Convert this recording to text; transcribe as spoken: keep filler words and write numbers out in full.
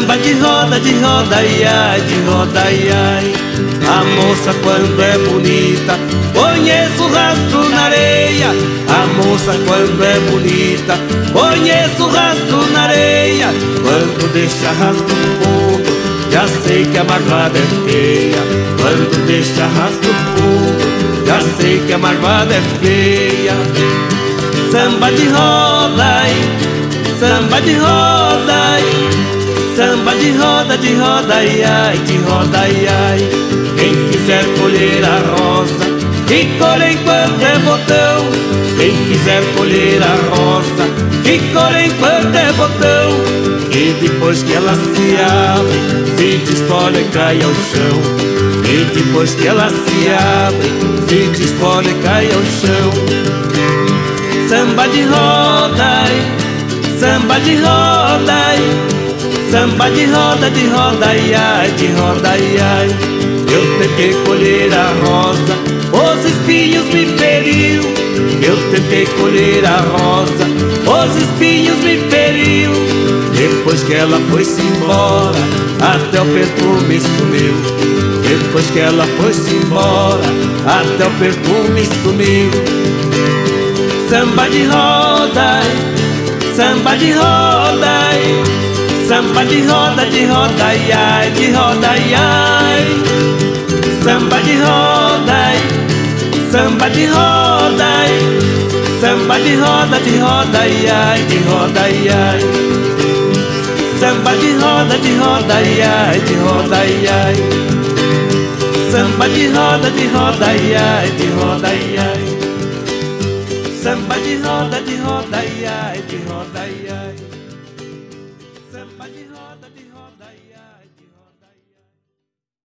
Samba de roda, de roda, ai, ai, de roda, ai, ai. A moça quando é bonita, conheço o rastro na areia. A moça quando é bonita, conheço o rastro na areia. Quando deixa rastro fundo, já sei que a marvada é feia. Quando deixa rastro fundo, já sei que a marvada é feia. Samba de roda, ai, samba de roda, ai. Samba de roda, de roda, ai, ai, de roda, ai, ai. Quem quiser colher a rosa, que colhe enquanto é botão. Quem quiser colher a rosa, que colhe enquanto é botão. E depois que ela se abre, se desfolha e cai ao chão. E depois que ela se abre, se desfolha e cai ao chão. Samba de roda, ai, samba de roda, ai. Samba de roda, de roda, ai, ai, de roda, ai, ai. Eu tentei colher a rosa, os espinhos me feriu. Eu tentei colher a rosa, os espinhos me feriu. Depois que ela foi-se embora, até o perfume sumiu. Depois que ela foi-se embora, até o perfume sumiu. Samba de roda, ai, samba de roda, ai. Samba de roda, de roda, ai, ai, de roda, ai, ai. Samba de roda, ai, samba de roda, ai. Samba de roda, de roda, ai, ai, de roda, ai, ai. Samba de roda, de roda, ai, ai, de roda, ai, ai. Samba de roda, de roda, ai, ai, de roda, ai, ai. Samba de roda, de roda, ai, ai, de roda, ai, ai.